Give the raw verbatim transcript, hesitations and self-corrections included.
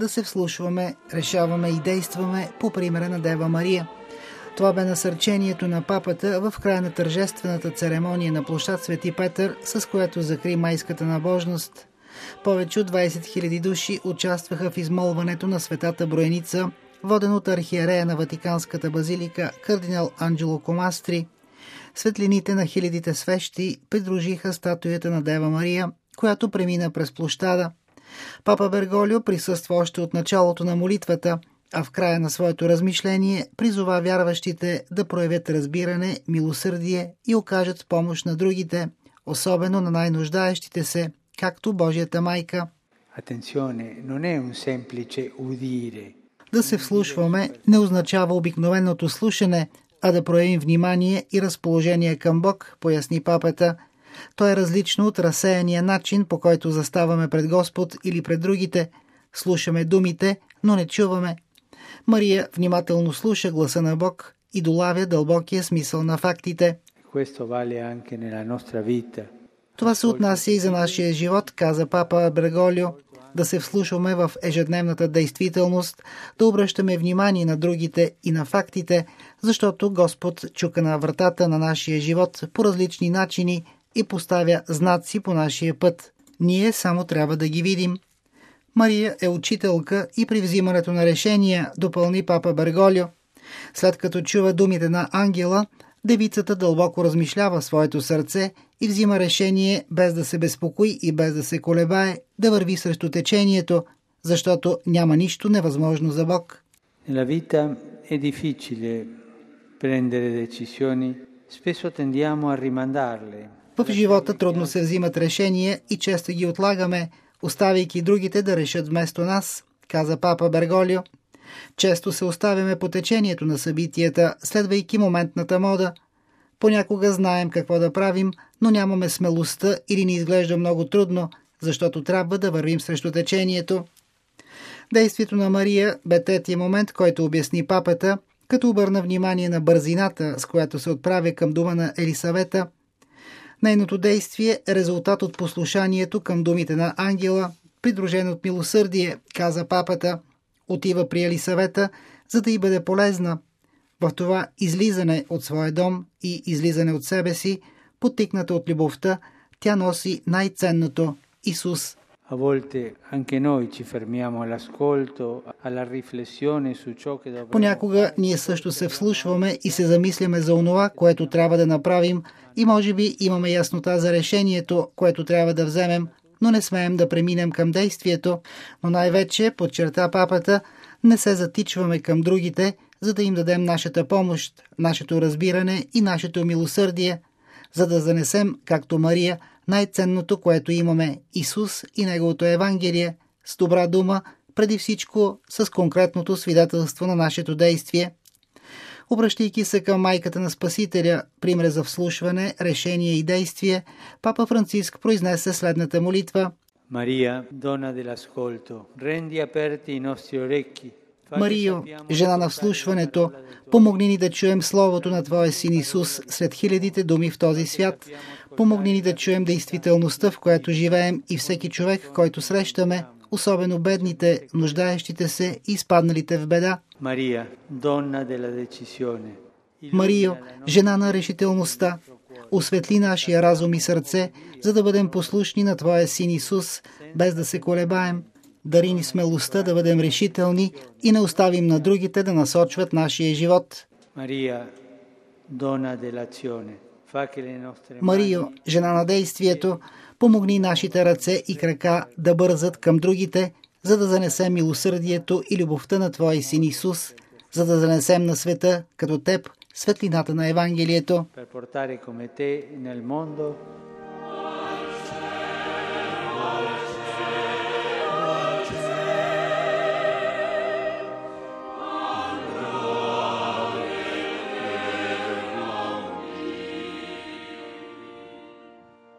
да се вслушваме, решаваме и действаме по примера на Дева Мария. Това бе насърчението на папата в края на тържествената церемония на площад Свети Петър, с което закри майската набожност. Повече от двайсет хиляди души участваха в измолването на Светата Броеница, воден от архиерея на Ватиканската базилика кардинал Анджело Комастри. Светлините на хилядите свещи придружиха статуята на Дева Мария, която премина през площада. Папа Берголио присъства още от началото на молитвата, а в края на своето размишление призова вярващите да проявят разбиране, милосърдие и окажат помощ на другите, особено на най-нуждаещите се, както Божията майка. Attenzione, non è un semplice udire. Да се вслушваме не означава обикновеното слушане, а да проявим внимание и разположение към Бог, поясни папата. То е различно от разсеяния начин, по който заставаме пред Господ или пред другите. Слушаме думите, но не чуваме. Мария внимателно слуша гласа на Бог и долавя дълбокия смисъл на фактите. Това се отнася и за нашия живот, каза папа Берголио. Да се вслушваме в ежедневната действителност, да обръщаме внимание на другите и на фактите, защото Господ чука на вратата на нашия живот по различни начини и поставя знаци по нашия път. Ние само трябва да ги видим. Мария е учителка и при взимането на решения, допълни папа Берголио. След като чува думите на ангела, девицата дълбоко размишлява своето сърце и взима решение, без да се безпокои и без да се колебае, да върви срещу течението, защото няма нищо невъзможно за Бог. Nella vita è difficile prendere decisioni, spesso tendiamo a rimandarle. В живота трудно се взимат решения и често ги отлагаме, оставяйки другите да решат вместо нас, каза папа Берголио. Често се оставяме по течението на събитията, следвайки моментната мода. Понякога знаем какво да правим, но нямаме смелостта или ни изглежда много трудно, защото трябва да вървим срещу течението. Действието на Мария бе третия момент, който обясни папата, като обърна внимание на бързината, с която се отправя към дома на Елисавета. Нейното действие е резултат от послушанието към думите на ангела, придружен от милосърдие, каза папата. Отива при Елисавета, за да й бъде полезна. В това излизане от своя дом и излизане от себе си, подтикната от любовта, тя носи най-ценното – Исус. A volte anche noi ci fermiamo all'ascolto, alla riflessione su ciò che dovremmo. Понякога ние също се вслушваме и се замисляме за онова, което трябва да направим, и може би имаме яснота за решението, което трябва да вземем, но не смеем да преминем към действието. Но най-вече, подчерта папата, не се затичваме към другите, за да им дадем нашата помощ, нашето разбиране и нашето милосърдие, за да занесем, както Мария, най-ценното, което имаме – Исус и Неговото Евангелие, с добра дума, преди всичко с конкретното свидетелство на нашето действие. Обръщайки се към майката на Спасителя, пример за вслушване, решение и действие, папа Франциск произнесе следната молитва. Мария, дона dell'ascolto, rendi aperti i nostri orecchi. Марио, жена на вслушването, помогни ни да чуем Словото на Твоя Син Исус сред хилядите думи в този свят. Помогни ни да чуем действителността, в която живеем, и всеки човек, който срещаме, особено бедните, нуждаещите се и изпадналите в беда. Мария, дonna della decisione. Марио, жена на решителността, осветли нашия разум и сърце, за да бъдем послушни на Твоя Син Исус, без да се колебаем. Дари ни смелостта да бъдем решителни и не оставим на другите да насочват нашия живот. Мария, donna dell'azione. Марио, жена на действието, помогни нашите ръце и крака да бързат към другите, за да занесем милосърдието и любовта на Твоя Син Исус, за да занесем на света, като Теб, светлината на Евангелието. Per portare come te nel mondo